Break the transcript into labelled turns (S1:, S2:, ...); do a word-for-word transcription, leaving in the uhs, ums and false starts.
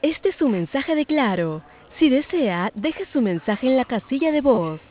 S1: Este es su mensaje de Claro. Si desea, deje su mensaje en la casilla de voz.